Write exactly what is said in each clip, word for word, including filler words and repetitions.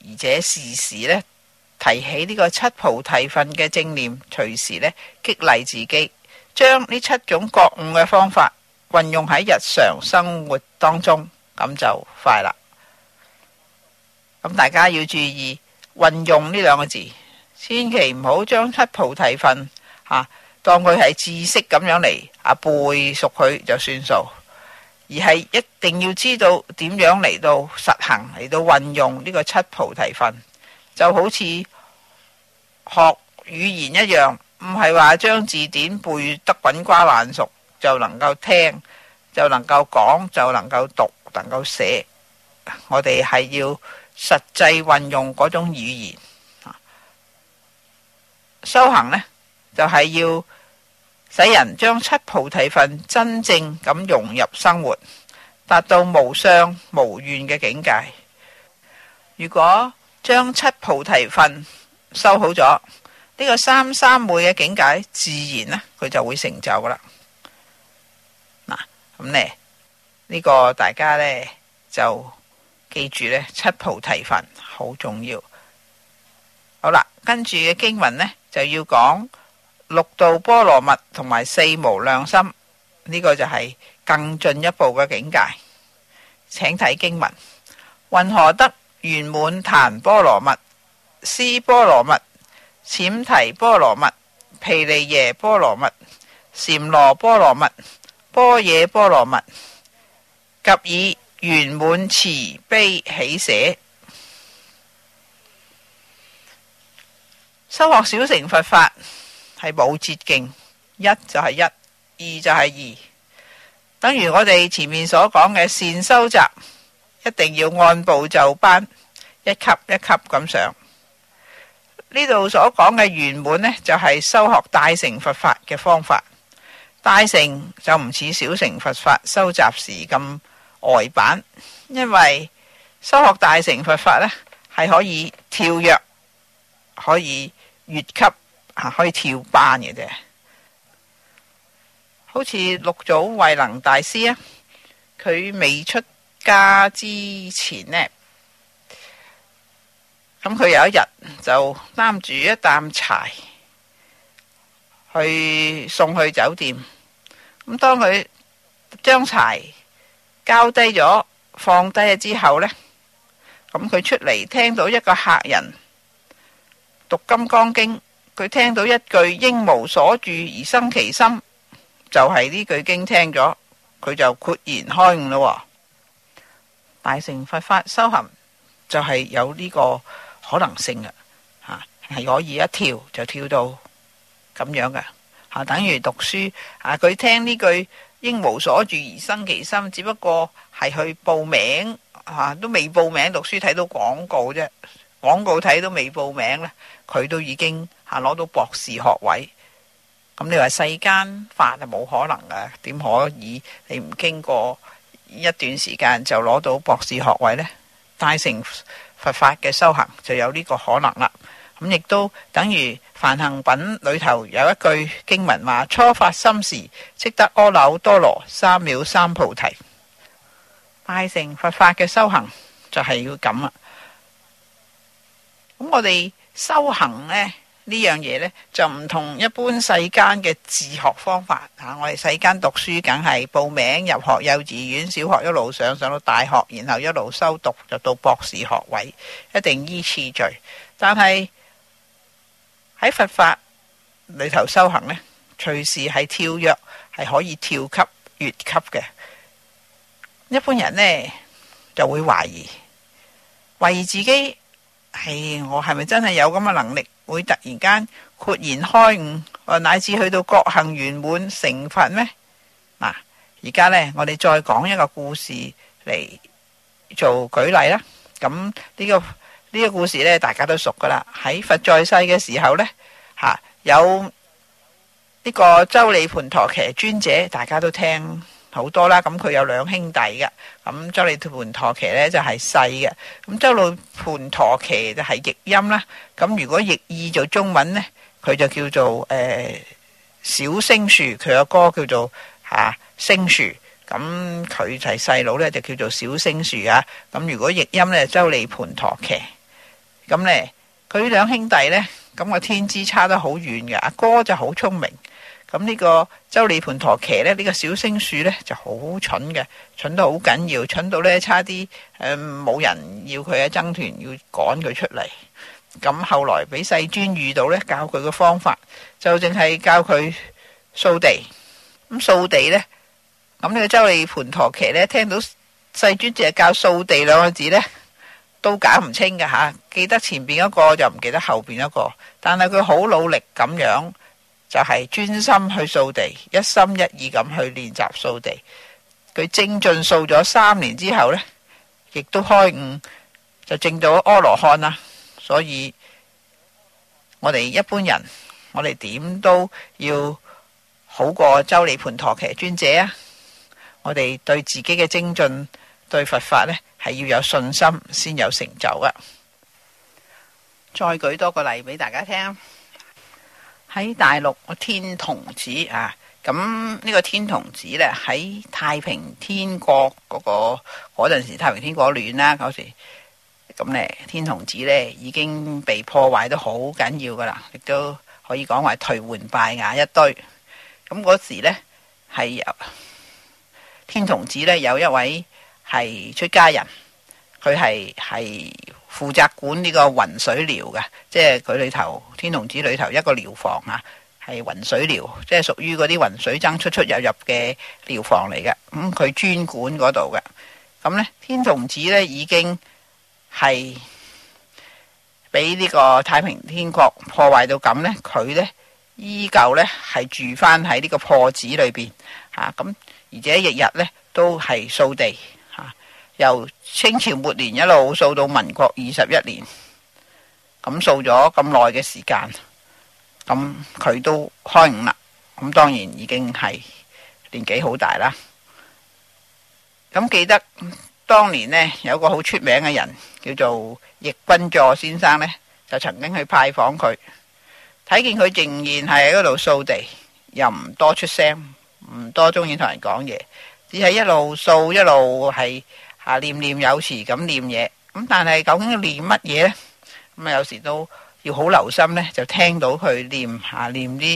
而且時時呢提起呢個七菩提分嘅正念，隨時呢激勵自己，將呢七種覺悟嘅方法運用喺日常生活當中，咁就快啦。咁大家要注意運用呢兩個字，千祈唔好將七菩提分吓、啊、當佢係知識咁樣嚟啊背熟佢就算數，而係一定要知道點樣嚟到實行，嚟到運用呢個七菩提分，就好似學語言一樣，唔係話將字典背得滾瓜爛熟就能夠聽，就能夠講，就能夠讀，能夠寫。我哋係要實際運用嗰種語言。修行呢，就係要使人將七菩提分真正咁融入生活，達到無相無願嘅境界。如果將七菩提分修好咗，呢個三三昧嘅境界自然呢，佢就會成就噶啦。嗱，咁呢呢個大家呢就記住呢，七菩提分好重要。好啦，跟住嘅經文呢就要講六度波羅蜜同埋四無量心，呢個就係更進一步嘅境界。請睇經文：云何得圓滿檀波羅蜜、尸波羅蜜、羼提波羅蜜、毗梨耶波羅蜜、禪羅波羅蜜、般若波羅蜜，及以圓滿慈悲喜捨。修學小乘佛法係冇捷徑，一就係一，二就係二，等於我哋前面所講嘅善修習，一定要按部就班，一級一級咁上。呢度所講嘅圓滿呢，就係修學大乘佛法嘅方法。大乘就唔似小乘佛法修習時咁呆板，因為修學大乘佛法呢，係可以跳躍，可以越級，可以跳班嘅啫。好似六祖慧能大師啊，佢未出家之前呢，咁佢有一日就擔住一擔柴去送去酒店。咁當佢將柴交低咗放低咗之後呢，咁佢出嚟聽到一個客人讀金剛經，佢聽到一句應無所住而生其心，就係呢句經聽咗，佢就豁然開悟咯。大乘佛法修行就係有呢個可能性嘅，吓係可以一跳就跳到咁樣嘅，吓等於讀書，啊佢聽呢句應無所住而生其心，只不過係去報名，吓都未報名讀書，睇到廣告啫，廣告睇都未報名咧，佢都已經吓攞到博士學位。咁你話世間法係冇可能嘅，點可以你唔經過一段時間就攞到博士學位呢？大乘佛法嘅修行就有呢個可能啦。咁亦都等於梵行品裏頭有一句經文話：初發心時，即得阿耨多羅三藐三菩提。大乘佛法嘅修行就係要咁啦。咁我哋修行呢？呢樣嘢呢，就唔同一般世間嘅自學方法吓、啊，我哋世間讀書梗係報名入學，幼稚園、小學一路上上到大學，然後一路修讀就到博士學位，一定依次序。但係喺佛法裏頭修行呢，隨時係跳躍，係可以跳級越級嘅。一般人呢，就會懷疑，懷疑自己係我係咪真係有咁嘅能力？會突然間豁然開悟，乃至去到覺行圓滿成佛咩？嗱，而家呢，我哋再講一個故事嚟做舉例啦。咁呢、呢個呢、呢個故事呢，大家都熟噶啦。喺佛在世嘅時候呢，吓、啊、有呢個周利盤陀騎尊者，大家都聽好多啦。咁佢有兩兄弟嘅，咁周利盤陀騎呢就係細嘅，咁周利盤陀騎就係譯音啦。咁如果譯意做中文呢，佢就叫做誒、呃、小星樹，佢個歌叫做吓星樹，咁佢就係細佬呢，就叫做小星樹啊。咁如果譯音呢，周利盤陀騎， 咁呢，佢兩兄弟呢，咁個天資差得好遠嘅。阿哥就好聰明，咁呢個周利盤陀騎呢，呢、呢個小星樹呢，就好蠢嘅，蠢到好緊要，蠢到呢，差啲冇、呃、人要佢嘅僧團要趕佢出嚟。咁後來俾世尊遇到呢，教佢嘅方法就淨係教佢掃地。咁掃地呢，咁呢個周利盤陀騎呢，聽到世尊淨係教掃地兩個字呢，都搞唔清㗎吓，記得前邊一個就唔記得後邊一個。但係佢好努力咁樣，就係專心去掃地，一心一意咁去練習掃地。佢精進掃咗三年之後呢，亦都開悟，就證到阿羅漢啦。所以我哋一般人，我哋點都要好過周利盤陀騎尊者啊！我哋對自己嘅精進，對佛法呢，係要有信心先有成就啊！再舉多個例俾大家聽。喺大陸天童寺啊，咁呢個天童寺呢，喺太平天國嗰、嗰個嗰陣時，太平天國亂啦嗰時。咁呢，天童寺呢已經被破壞得好緊要噶啦，亦都可以講話頹垣敗瓦一堆。咁嗰時呢，係由天童寺呢有一位係出家人，佢係係負責管呢個雲水寮嘅，即係佢裏頭天童寺裏頭一個寮房啊，係雲水寮，即係屬於嗰啲雲水僧出出入入嘅寮房嚟嘅。咁佢專管嗰度嘅。咁呢，天童寺呢已經係俾呢個太平天國破壞到咁呢，佢呢依舊呢係住翻喺呢個破寺裏邊嚇，咁、啊、而且日日呢都係掃地嚇、啊，由清朝末年一路掃到民國二十一年，咁掃咗咁耐嘅時間，咁佢都開悟啦。咁當然已經係年紀好大啦。咁記得當年呢，有個好出名嘅人叫做易君助先生呢，就曾經去拜訪佢，睇見佢仍然係喺嗰度掃地，又唔多出聲，唔多中意同人講嘢，只係一路掃一路係啊念念有詞咁念嘢。咁但係究竟念乜嘢呢？咁啊有時都要好留心呢，就聽到佢念下念啲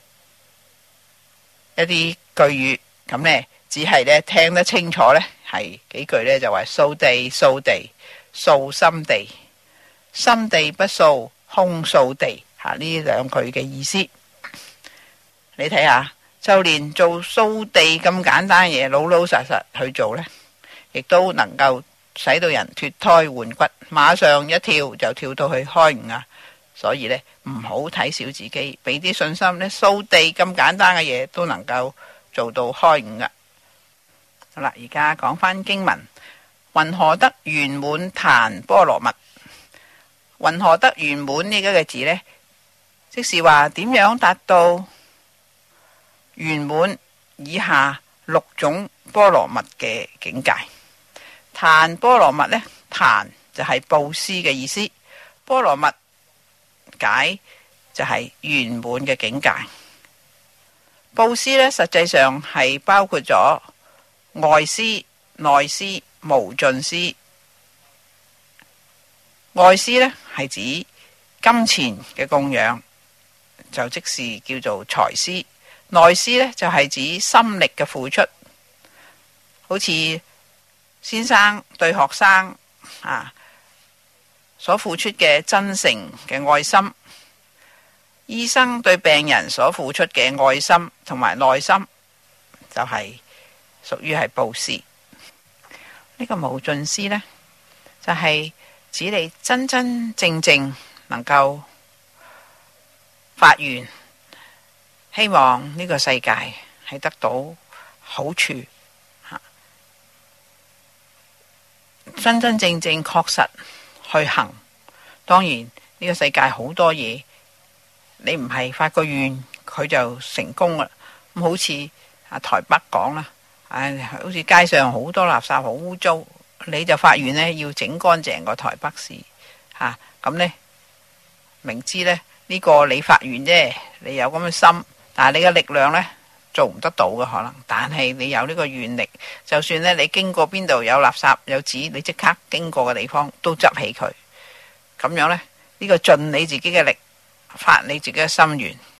一啲句語，咁呢，只係呢聽得清楚呢。係幾句呢，就話掃地掃地掃心地，心地不掃空掃地，吓呢兩句嘅意思。你睇下，就連做掃地咁簡單嘢，老老實實去做呢，亦都能夠使到人脫胎換骨，馬上一跳就跳到去開悟啊！所以呢，唔好睇小自己，俾啲信心呢，掃地咁簡單嘅嘢都能夠做到開悟啊！好啦，而家講返經文，云何得圓滿檀波羅蜜？云何得圓滿呢個字呢？即是話點樣達到圓滿以下六種波羅蜜嘅境界？檀波羅蜜呢，檀就係布施嘅意思，波羅蜜解就係圓滿嘅境界。布施呢，實際上係包括咗外施、內施、無盡施。外施呢係指金錢嘅供養，就即是叫做財施。內施呢就係指心力嘅付出，好似先生對學生啊所付出嘅真誠嘅愛心，醫生對病人所付出嘅愛心同埋耐心，就係、是、屬於係布施。呢、這個無盡施呢，就係、是、指你真真正正能夠發願，希望呢個世界係得到好處，真真正正確實去行。當然呢個世界好多嘢，你唔係發個願佢就成功啦。咁好似啊台北講啦，唉，好似街上好多垃圾好污糟，你就發願呢要整乾淨個台北市吓，咁呢明知呢呢個你發願啫，你有咁嘅心，但係你嘅力量呢做唔得到嘅可能，但係你有呢個願力，就算呢你經過邊度有垃圾有紙，你即刻經過嘅地方都執起佢。 咁樣呢，呢、呢個盡你自己嘅力，發你自己嘅心願。